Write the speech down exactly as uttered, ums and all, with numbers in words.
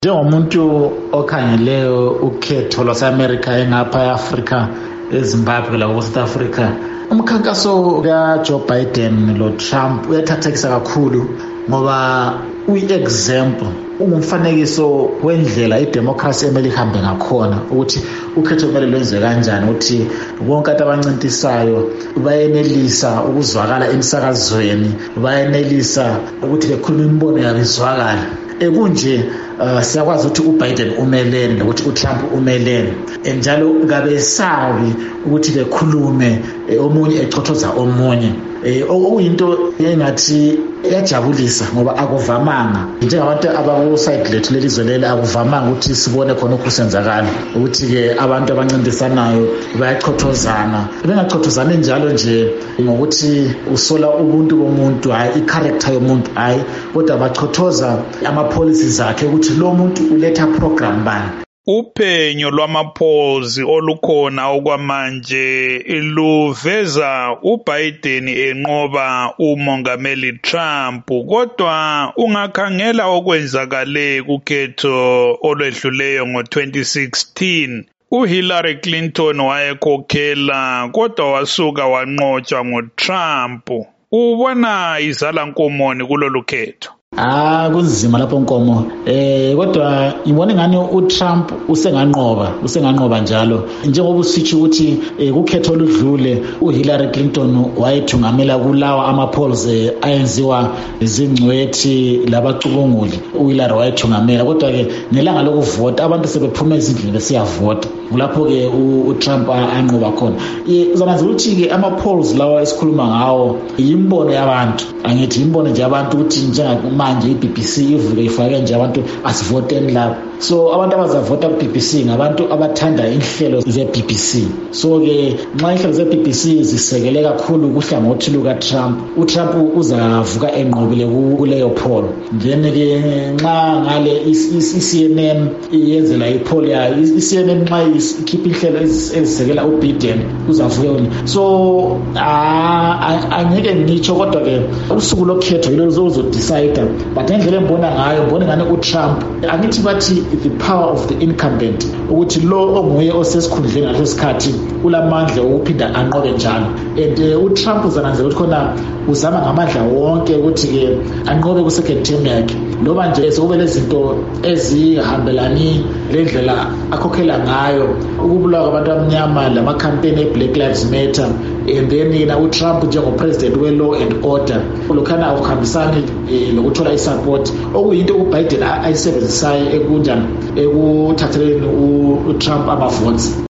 Njengomuntu okhangele ukhetho lwase-America engapha e-Africa, eZimbabwe la South Africa, umkhankaso ka-Joe Biden lo Trump uyathathekisa kakhulu ngoba uyi-example, ungumfanekiso wendlela idemocracy emele ihambe ngakhona, ukuthi ukhetho kumele lwenziwe kanjani, ukuthi bonke abantu abancintisayo bayenelisa ukuzwakala emsakazweni, bayenelisa ukuthi bekhulume imibono yabo izwakala. Ekunje uh, siyakwazi ukuthi uBiden umelene nokuthi uTrump umelene, njalo ngabesabi ukuthi bekhulume omunye echothoza omunye, okuyinto engathi iyajabulisa ngoba akuvamanga njengabantu abakuside lethu lelizwe leli, akuvamanga ukuthi sibone khona ukusenzakala ukuthi ke abantu abancintisanayo bayachothozana. Bengachothozani njalo nje ngokuthi usola ubuntu bomuntu, hayi i-character yomuntu, hayi kodwa bachothoza ama-policies akhe ukuthi lo muntu uletha program bani. Uphenyo lwama-polls olukhona okwamanje luveza uBiden enqoba uMongameli Trump, kodwa ungakhangela okwenzakale kukhetho olwedluleyo ngo twenty sixteen, uHillary Clinton wayekhokhela kodwa wasuka wanqotshwa nguTrump. Ubona izala nkomoni kulolu khetho? Ah, kunzima lapho Nkomo. Eh kodwa ngibona ngani uTrump usenganqoba, usenganqoba njalo. Njengoba usithi ukuthi ukhetho oludlule uHillary Clinton wayethungamela kulawa ama-polls ayenziwa izingcwethi labacubunguli. uHillary wayethungamela, kodwa ke nelanga lokuvota abantu sebephuma ezindlini besiyavota. Kulapho ke uTrump anqoba khona. Uzangazi ukuthi ke ama-polls lawa esikhuluma ngawo yimbono yabantu. Angithi imbono nje abantu ukuthi njenga manje i-B B C ivuke ifake nje abantu asivoteni lapho. So abantu abazavota ku-B B C ngabantu abathanda inhlelo ze-B B C. So ke nxa inhlelo ze-B B C zisekele kakhulu kuhlangothi luka-Trump, uTrump uzavuka enqobile kuleyo poll. Then ke nxa ngale i-C N N iyenzela i-poll yayo, i-C N N nxa ikhipha inhlelo ezisekela uBiden uzavuka. So angeke ngitsho, kodwa ke usuku lokhetho yilo uzodecide, but ngendlela embona ngayo mbona ngani uTrump angithi bathi the power of the incumbent, ukuthi lo onguye osesikhundleni ngaleso sikhathi ulamandla okuphinda anqobe njalo. And uh, uTrump uzananzela ukuthi khona uzama ngamandla wonke ukuthi ke anqobe ku second term yakhe, loba nje sekube lezinto ezihambelani lendlela akhokhela ngayo ukubulawa kwabantu abamnyama, lama campaign e-Black Lives Matter. And then yena uTrump njengopresident we-law and order lokhana akuhambisani lokuthola i-support, okuyinto uBiden ayisebenzisayo ekunjani ekuthatheleni uTrump ama-votes.